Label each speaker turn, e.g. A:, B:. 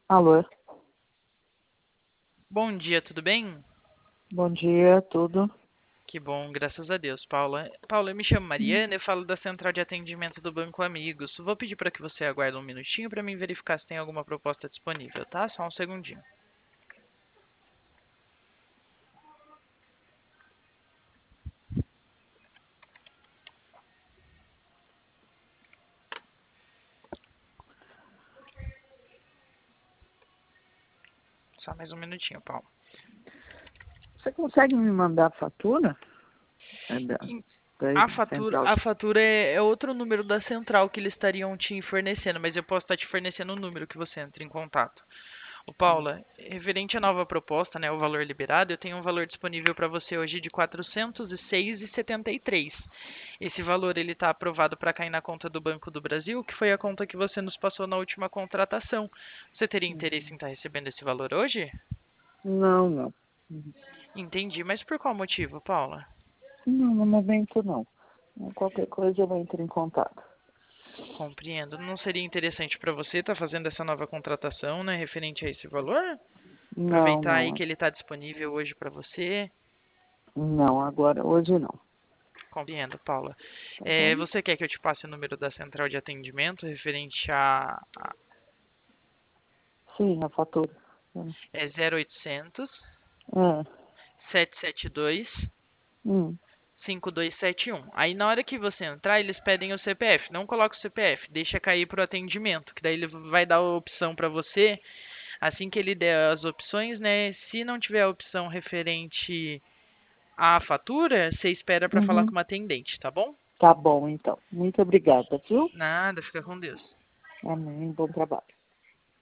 A: Alô,
B: Bom dia, tudo bem?
A: bom dia, tudo?
B: Que bom, graças a Deus, Paula. Paula, eu me chamo Mariana, eu falo da Central de Atendimento do Banco Amigos. Vou pedir para que você aguarde um minutinho para mim verificar se tem alguma proposta disponível, tá? Só um segundinho. Só mais um minutinho, Paula.
A: Você consegue me mandar a fatura? É
B: Em-
A: da
B: A fatura,
A: central.
B: a fatura é outro número da central que eles estariam te fornecendo, mas eu posso estar te fornecendo o número que você entra em contato. Ô, Paula, referente à nova proposta, né, o valor liberado, eu tenho um valor disponível para você hoje de R$ 406,73. Esse valor ele está aprovado para cair na conta do Banco do Brasil, que foi a conta que você nos passou na última contratação. Você teria interesse em estar recebendo esse valor hoje?
A: Não, não.
B: Entendi, mas por qual motivo, Paula?
A: Não, no momento não. Qualquer coisa eu entro em contato.
B: Compreendo. Não seria interessante para você estar fazendo essa nova contratação, né, referente a esse valor?
A: Não,
B: Aproveitar aí
A: não.
B: que ele está disponível hoje para você.
A: Não, agora, hoje não.
B: Compreendo, Paula.
A: Tá bom?
B: Você quer que eu te passe o número da central de atendimento referente
A: Sim, a fatura.
B: 0800
A: É.
B: 772
A: Hum,
B: 5271. Aí na hora que você entrar, eles pedem o CPF. Não coloca o CPF, deixa cair para o atendimento, que daí ele vai dar a opção para você. Assim que ele der as opções, né? Se não tiver a opção referente à fatura, você espera para falar com
A: uhum.
B: uma atendente, tá bom?
A: Tá bom, então. Muito obrigada, viu?
B: Nada, fica com Deus.
A: Amém. Bom trabalho.